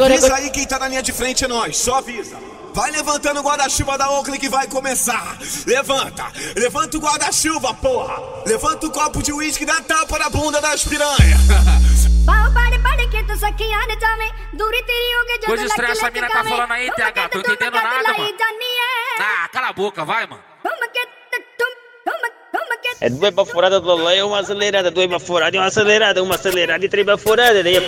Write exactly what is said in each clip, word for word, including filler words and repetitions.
Avisa aí quem tá na linha de frente, é nós, só avisa. Vai levantando o guarda-chuva da Oakley que vai começar. Levanta, levanta o guarda-chuva, porra. Levanta o copo de uísque e dá tapa na bunda das piranha. Coisa estranha, essa mina tá falando aí, T H, tô entendendo nada, mano. Ah, cala a boca, vai, mano. É duas baforadas do Lolé e uma acelerada, duas baforadas e uma acelerada, uma acelerada e três baforadas, daí...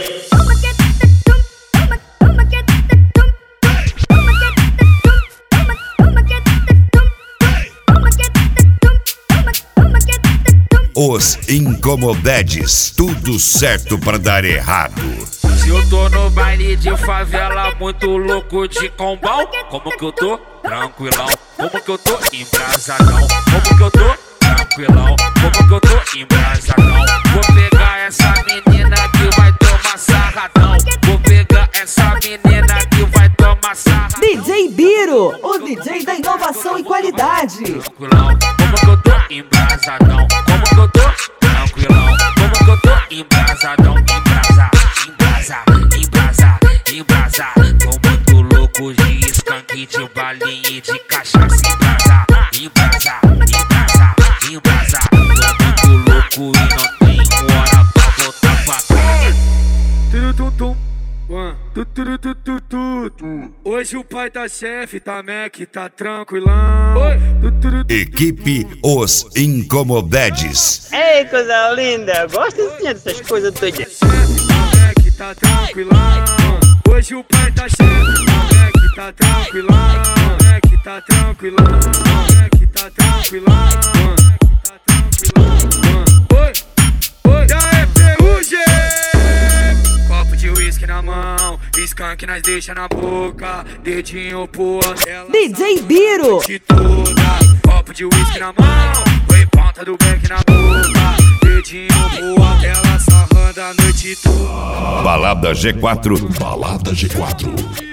Os Incomodedes, tudo certo pra dar errado. Se eu tô no baile de favela, muito louco de combão, como que eu tô? Tranquilão. Como que eu tô? Embrasadão. Como que eu tô? Tranquilão. Como que eu tô? Embrasadão. Vou pegar essa menina que vai tomar sarradão. Vou pegar essa menina que vai tomar sarradão. D J Biro, o D J da inovação e qualidade. Tranquilão. Como que eu tô? Embrasadão. Como que eu tô? Tranquilão. Como que eu tô? Embrasadão. Embrasa, embrasa, embrasa, embrasa. Tô muito louco de skunk, de balinha e de cachaça. Embrasa, embrasa, embrasa, embrasa. Tô muito louco e não tenho hora pra voltar pra casa. Turututum. Hoje o pai tá chefe, tá Mac, tá tranquilão. Equipe Os Incomodedes. Ei, coisa linda, gosto sim dessas coisas todas. Mac tá tranquilão. Hoje o pai tá chefe, Mac tá tranquilão. Mac tá tranquilão. Mac tá tranquilão. Tá tranquilão. Oi, oi, já é ferrugem. Copo de uísque na mão, skunk nós deixa na boca, dedinho pro hotel. D J Biro. De toda, copo de uísque na mão, põe ponta do beck na boca, dedinho pro hotel, sarrando a noite toda. Balada G quatro. Balada G quatro.